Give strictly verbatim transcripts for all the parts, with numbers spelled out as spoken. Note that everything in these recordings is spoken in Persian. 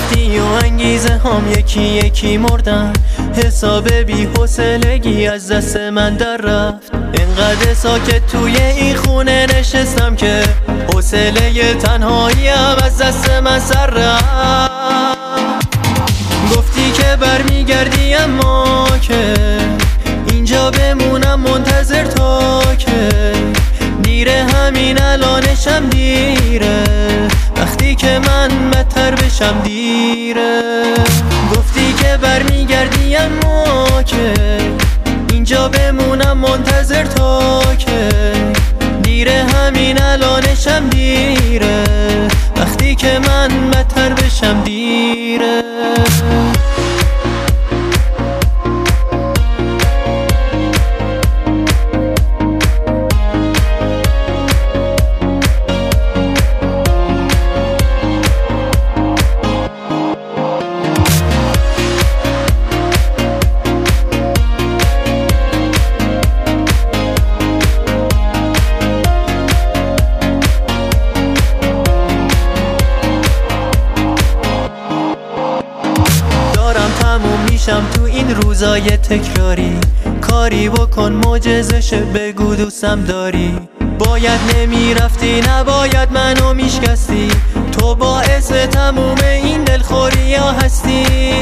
رفتی و انگیزه هم یکی یکی مردن، حساب بی حوصلگی از دست من در رفت. اینقدر ساکت توی این خونه نشستم که حوصله تنهاییم از دست من سر رفت. گفتی که برمیگردی اما که اینجا بمونم منتظر تا که دیره، همین الانشم دیره، وقتی که من بدتر بشم دیره. گفتی که برمیگردی اما که اینجا بمونم منتظر تا که دیره، همین الانشم دیره، وقتی که من بدتر بشم دیره. میشم تو این روزای تکراری، کاری بکن معجزه‌ش بگو دوستم داری. باید نمیرفتی نباید منو میشکستی، تو باعث تموم این دلخوری ها هستی.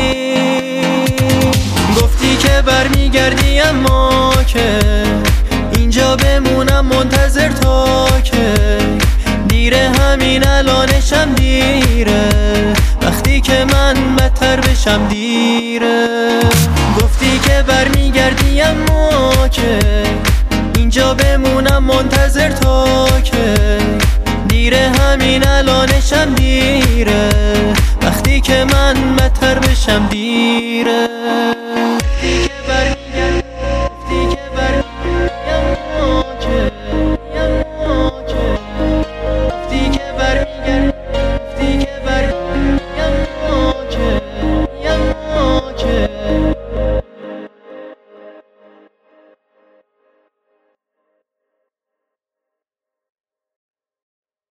گفتی که برمیگردی اما که اینجا بمونم منتظر تا که دیره، همین الانشم دیره، وقتی که من بدتر بشم دیره. گفتی که برمیگردی اما که اینجا بمونم منتظر تا که دیره، همین الانشم دیره، وقتی که من بدتر بشم دیره.